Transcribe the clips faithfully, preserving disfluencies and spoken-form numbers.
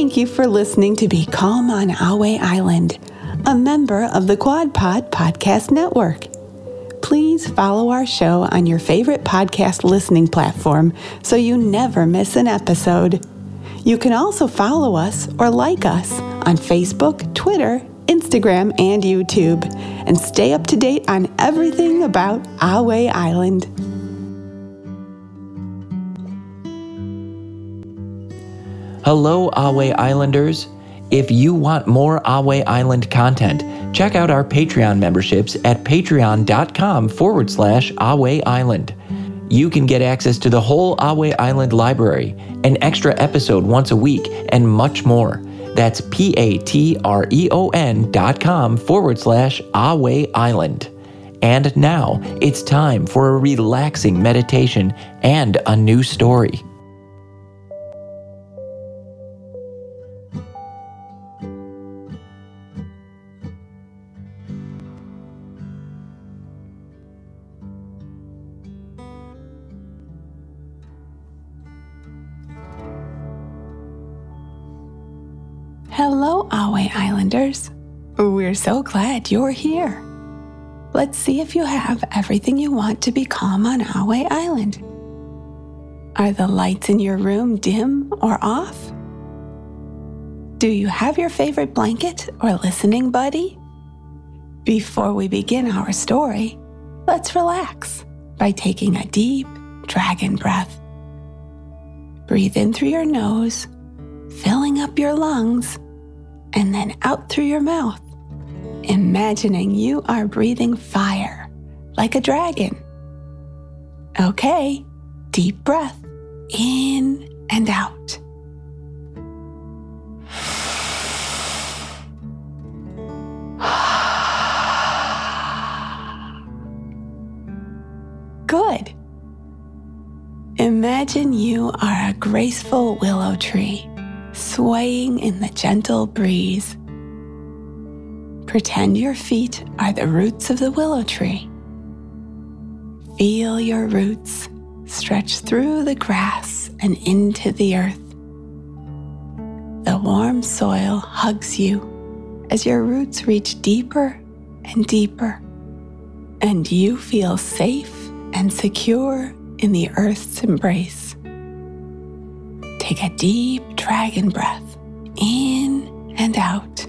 Thank you for listening to Be Calm on Ahway Island, a member of the Quad Pod Podcast Network. Please follow our show on your favorite podcast listening platform so you never miss an episode. You can also follow us or like us on Facebook, Twitter, Instagram, and YouTube, and stay up to date on everything about Ahway Island. Hello, Ahway Islanders. If you want more Ahway Island content, check out our Patreon memberships at patreon.com forward slash Ahway Island. You can get access to the whole Ahway Island library, an extra episode once a week, and much more. That's P-A-T-R-E-O-N dot com forward slash Ahway Island. And now it's time for a relaxing meditation and a new story. Hello, Ahway Islanders. We're so glad you're here. Let's see if you have everything you want to be calm on Ahway Island. Are the lights in your room dim or off? Do you have your favorite blanket or listening buddy? Before we begin our story, let's relax by taking a deep dragon breath. Breathe in through your nose, filling up your lungs, and then out through your mouth, imagining you are breathing fire like a dragon. Okay, deep breath in and out. Good. Imagine you are a graceful willow tree swaying in the gentle breeze. Pretend your feet are the roots of the willow tree. Feel your roots stretch through the grass and into the earth. The warm soil hugs you as your roots reach deeper and deeper, and you feel safe and secure in the earth's embrace. Take a deep dragon breath in and out.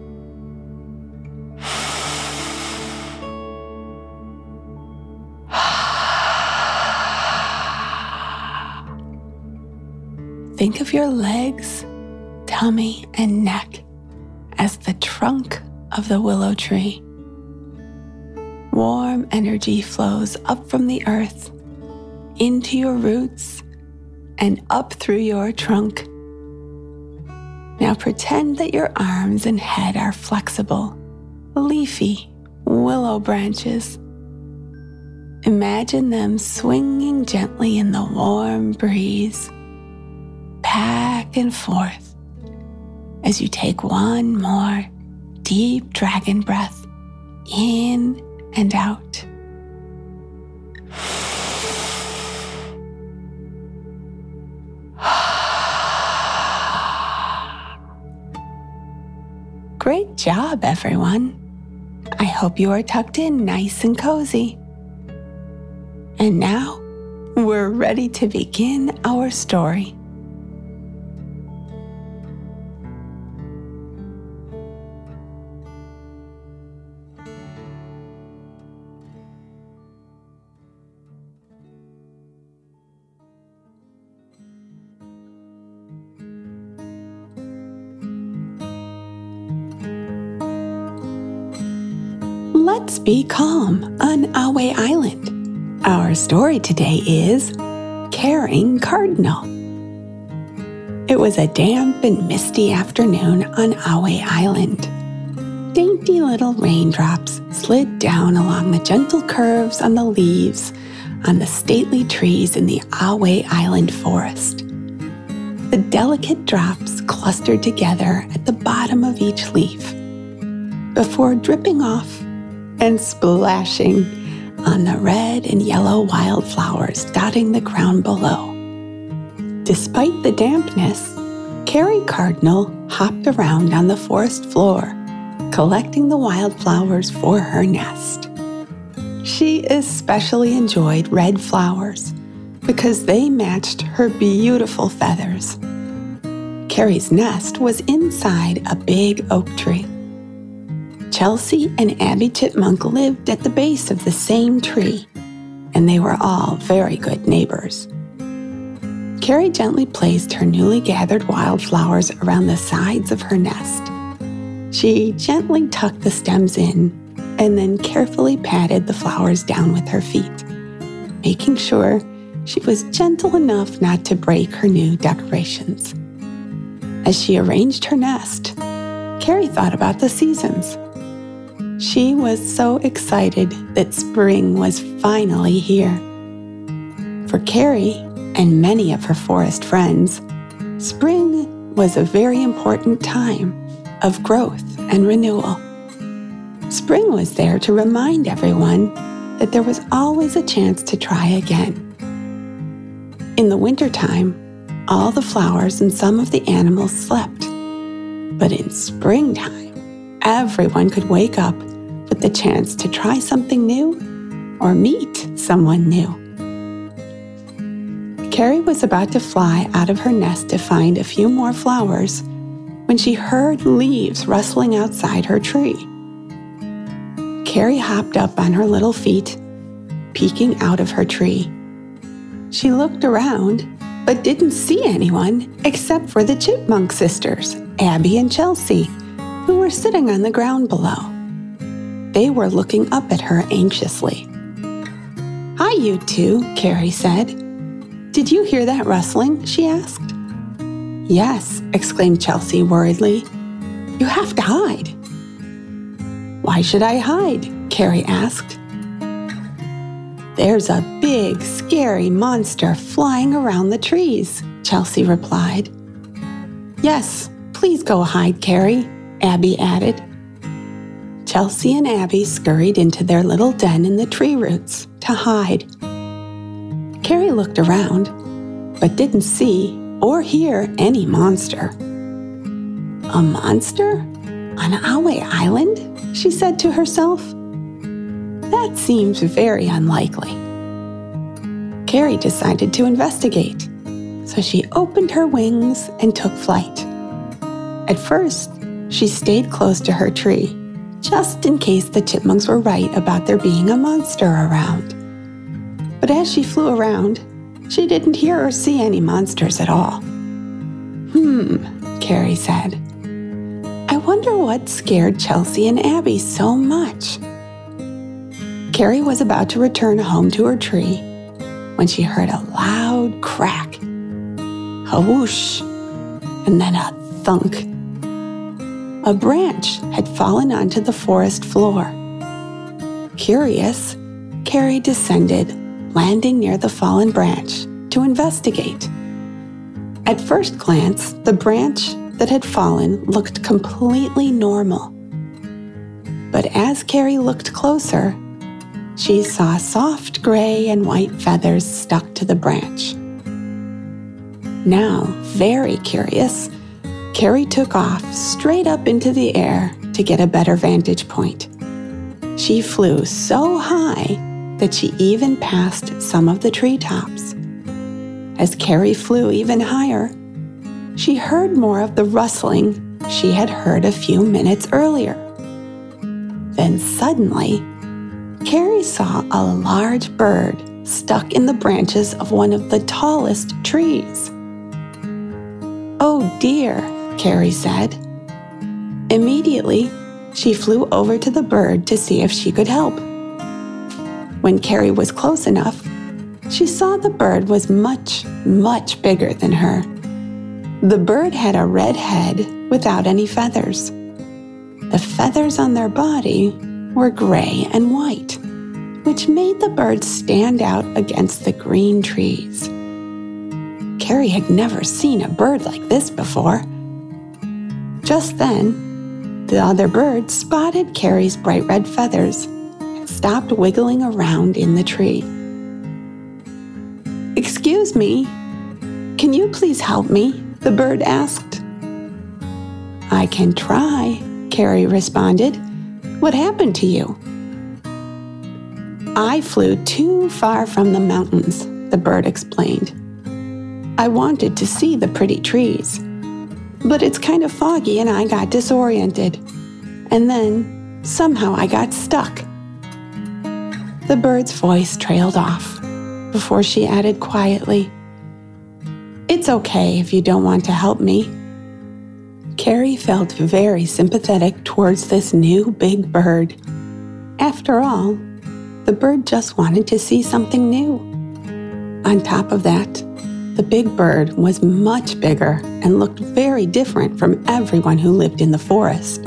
Think of your legs, tummy, and neck as the trunk of the willow tree. Warm energy flows up from the earth into your roots and up through your trunk. Now pretend that your arms and head are flexible, leafy willow branches. Imagine them swinging gently in the warm breeze, back and forth, as you take one more deep dragon breath in and out. Great job, everyone. I hope you are tucked in nice and cozy. And now, we're ready to begin our story. Let's be calm on Ahway Island. Our story today is Caring Cardinal. It was a damp and misty afternoon on Ahway Island. Dainty little raindrops slid down along the gentle curves on the leaves on the stately trees in the Ahway Island forest. The delicate drops clustered together at the bottom of each leaf before dripping off and splashing on the red and yellow wildflowers dotting the ground below. Despite the dampness, Carrie Cardinal hopped around on the forest floor, collecting the wildflowers for her nest. She especially enjoyed red flowers because they matched her beautiful feathers. Carrie's nest was inside a big oak tree. Chelsea and Abby Chipmunk lived at the base of the same tree, and they were all very good neighbors. Carrie gently placed her newly gathered wildflowers around the sides of her nest. She gently tucked the stems in and then carefully patted the flowers down with her feet, making sure she was gentle enough not to break her new decorations. As she arranged her nest, Carrie thought about the seasons. She was so excited that spring was finally here. For Carrie and many of her forest friends, spring was a very important time of growth and renewal. Spring was there to remind everyone that there was always a chance to try again. In the wintertime, all the flowers and some of the animals slept. But in springtime, everyone could wake up with the chance to try something new or meet someone new. Carrie was about to fly out of her nest to find a few more flowers when she heard leaves rustling outside her tree. Carrie hopped up on her little feet, peeking out of her tree. She looked around, but didn't see anyone except for the Chipmunk sisters, Abby and Chelsea, who were sitting on the ground below. They were looking up at her anxiously. "Hi, you two," Carrie said. "Did you hear that rustling?" she asked. "Yes," exclaimed Chelsea worriedly. "You have to hide." "Why should I hide?" Carrie asked. "There's a big, scary monster flying around the trees," Chelsea replied. "Yes, please go hide, Carrie," Abby added. Chelsea and Abby scurried into their little den in the tree roots to hide. Carrie looked around, but didn't see or hear any monster. "A monster? On Ahway Island?" she said to herself. "That seems very unlikely." Carrie decided to investigate, so she opened her wings and took flight. At first, she stayed close to her tree, just in case the chipmunks were right about there being a monster around. But as she flew around, she didn't hear or see any monsters at all. Hmm, Carrie said. I wonder what scared Chelsea and Abby so much. Carrie was about to return home to her tree when she heard a loud crack, a whoosh, and then a thunk. A branch had fallen onto the forest floor. Curious, Carrie descended, landing near the fallen branch to investigate. At first glance, the branch that had fallen looked completely normal. But as Carrie looked closer, she saw soft gray and white feathers stuck to the branch. Now, very curious, Carrie took off straight up into the air to get a better vantage point. She flew so high that she even passed some of the treetops. As Carrie flew even higher, she heard more of the rustling she had heard a few minutes earlier. Then suddenly, Carrie saw a large bird stuck in the branches of one of the tallest trees. "Oh dear," Carrie said. Immediately, she flew over to the bird to see if she could help. When Carrie was close enough, she saw the bird was much, much bigger than her. The bird had a red head without any feathers. The feathers on their body were gray and white, which made the bird stand out against the green trees. Carrie had never seen a bird like this before. Just then, the other bird spotted Carrie's bright red feathers and stopped wiggling around in the tree. "Excuse me, can you please help me?" the bird asked. I can try, Carrie responded. What happened to you? I flew too far from the mountains, the bird explained. I wanted to see the pretty trees, but it's kind of foggy and I got disoriented. And then, somehow I got stuck. The bird's voice trailed off before she added quietly, It's okay if you don't want to help me. Carrie felt very sympathetic towards this new big bird. After all, the bird just wanted to see something new. On top of that, the big bird was much bigger and looked very different from everyone who lived in the forest.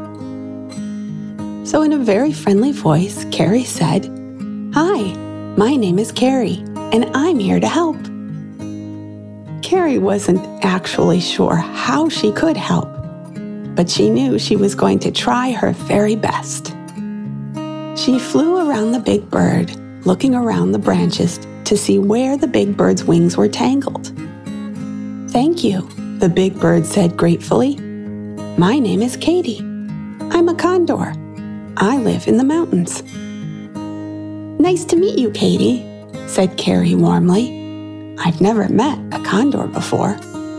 So in a very friendly voice, Carrie said, Hi, my name is Carrie, and I'm here to help. Carrie wasn't actually sure how she could help, but she knew she was going to try her very best. She flew around the big bird, looking around the branches to see where the big bird's wings were tangled. Thank you, the big bird said gratefully. My name is Katie. I'm a condor. I live in the mountains. Nice to meet you, Katie, said Carrie warmly. I've never met a condor before.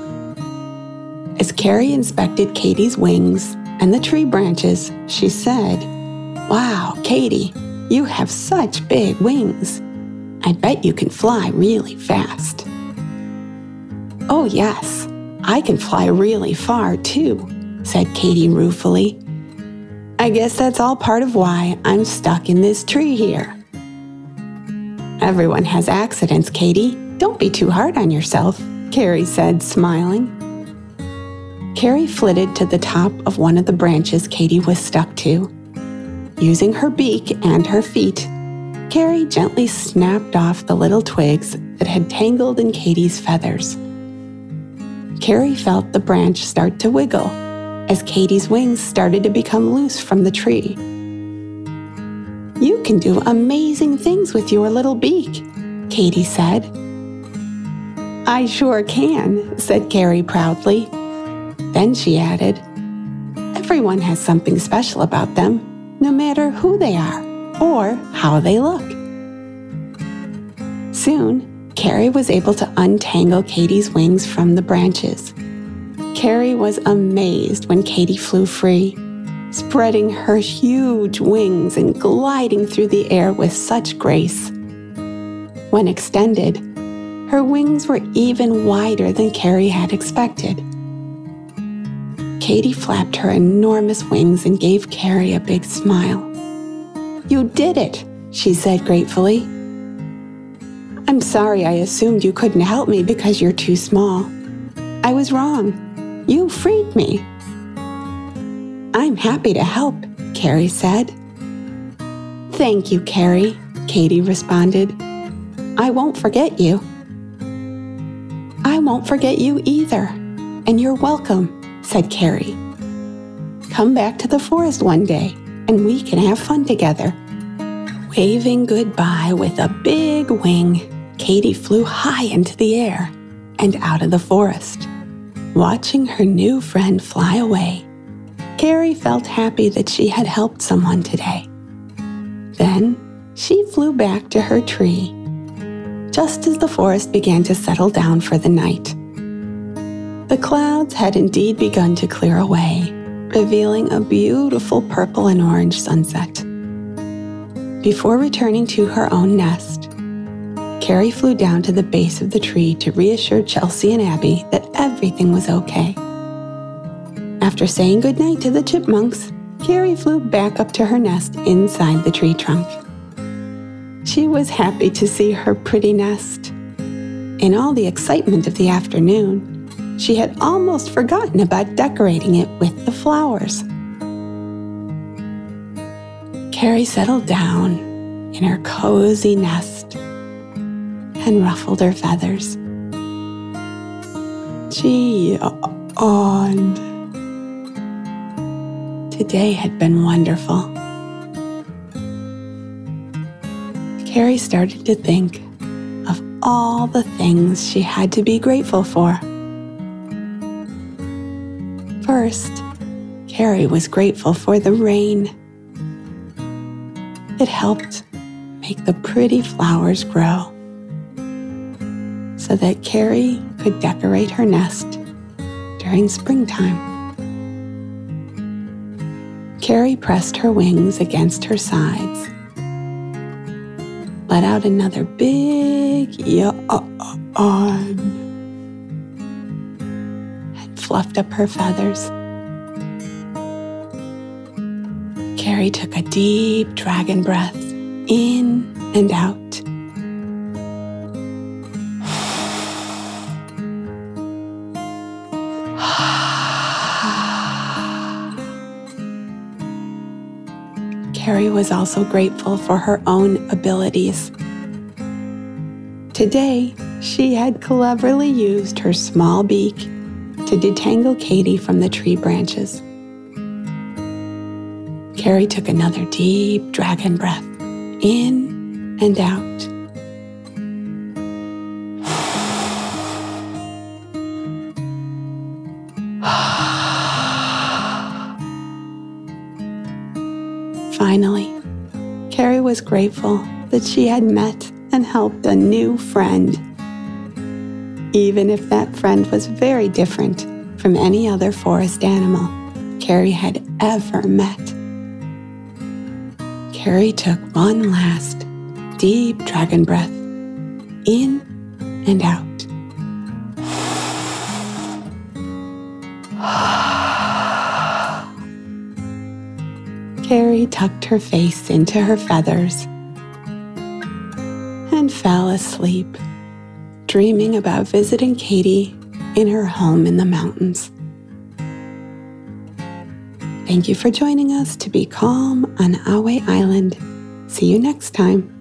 As Carrie inspected Katie's wings and the tree branches, she said, Wow, Katie, you have such big wings. I bet you can fly really fast. Oh yes, I can fly really far too, said Katie ruefully. I guess that's all part of why I'm stuck in this tree here. Everyone has accidents, Katie. Don't be too hard on yourself, Carrie said, smiling. Carrie flitted to the top of one of the branches Katie was stuck to. Using her beak and her feet, Carrie gently snapped off the little twigs that had tangled in Katie's feathers. Carrie felt the branch start to wiggle as Katie's wings started to become loose from the tree. You can do amazing things with your little beak, Katie said. I sure can, said Carrie proudly. Then she added, Everyone has something special about them, no matter who they are or how they look. Soon, Carrie was able to untangle Katie's wings from the branches. Carrie was amazed when Katie flew free, spreading her huge wings and gliding through the air with such grace. When extended, her wings were even wider than Carrie had expected. Katie flapped her enormous wings and gave Carrie a big smile. You did it, she said gratefully. I'm sorry I assumed you couldn't help me because you're too small. I was wrong. You freed me. I'm happy to help, Carrie said. Thank you, Carrie, Katie responded. I won't forget you. I won't forget you either, and you're welcome, said Carrie. Come back to the forest one day, and we can have fun together. Waving goodbye with a big wing, Katie flew high into the air and out of the forest. Watching her new friend fly away, Carrie felt happy that she had helped someone today. Then she flew back to her tree, just as the forest began to settle down for the night. The clouds had indeed begun to clear away, revealing a beautiful purple and orange sunset. Before returning to her own nest, Carrie flew down to the base of the tree to reassure Chelsea and Abby that everything was okay. After saying goodnight to the chipmunks, Carrie flew back up to her nest inside the tree trunk. She was happy to see her pretty nest. In all the excitement of the afternoon, she had almost forgotten about decorating it with the flowers. Carrie settled down in her cozy nest and ruffled her feathers. She yawned. Today had been wonderful. Carrie started to think of all the things she had to be grateful for. First, Carrie was grateful for the rain. It helped make the pretty flowers grow so that Carrie could decorate her nest during springtime. Carrie pressed her wings against her sides, let out another big yawn, and fluffed up her feathers. Carrie took a deep dragon breath in and out. Carrie was also grateful for her own abilities. Today, she had cleverly used her small beak to detangle Katie from the tree branches. Carrie took another deep dragon breath in and out. Finally, Carrie was grateful that she had met and helped a new friend, even if that friend was very different from any other forest animal Carrie had ever met. Carrie took one last deep dragon breath in and out. Carrie tucked her face into her feathers and fell asleep, dreaming about visiting Katie in her home in the mountains. Thank you for joining us to be calm on Ahway Island. See you next time.